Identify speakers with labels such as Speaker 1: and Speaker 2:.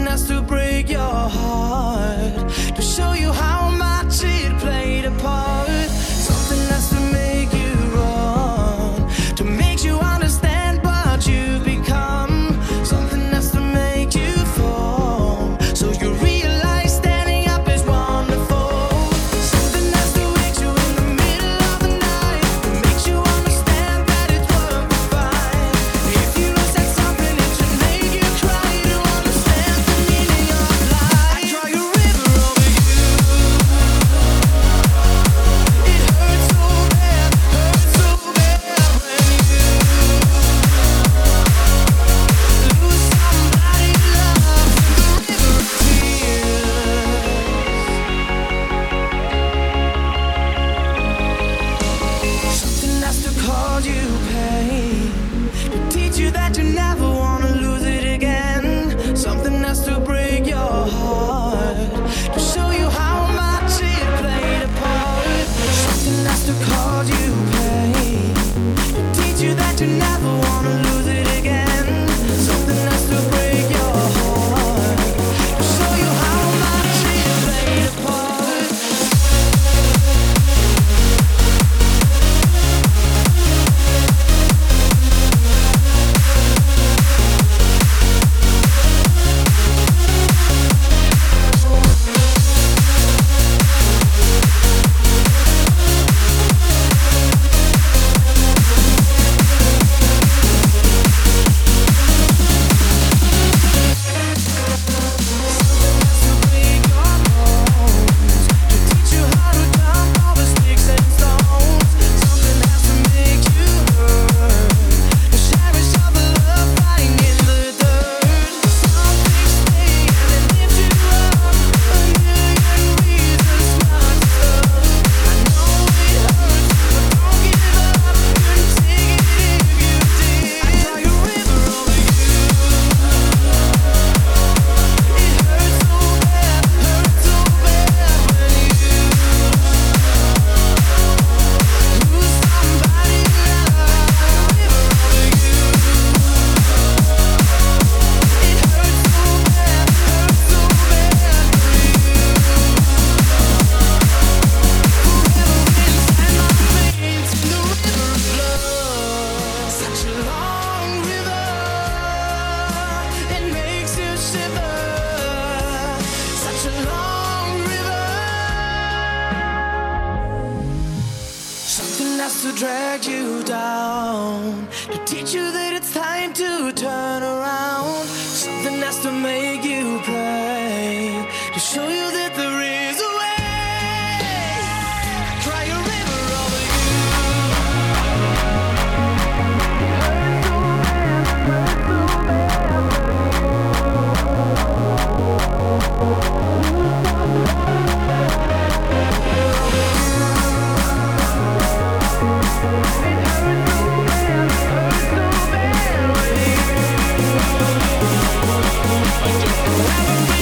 Speaker 1: has to break your heart to show you how much it played a part. Something has to make you run, to make you understand what you've become. Something has to make you fall, so you realize standing up is wonderful. Something has to wake you in the middle of the night, that makes you understand that it's worth the fight. If you lose at something, it should make you cry to understand the meaning of life. I draw a river over you. It hurts so bad when you lose somebody you love. The river of tears. Something has to cause you pain, to teach you that you never wanna lose it again. Something has to break your heart, to show you how much it played a part. Something has to cause you pain, to teach you that you never wanna lose it again. Something has to break your heart, to show you how much it played a part. To drag you down, to teach you that it's time to turn around. Something has to make you pray, to show you that there is a way. Cry a river over you.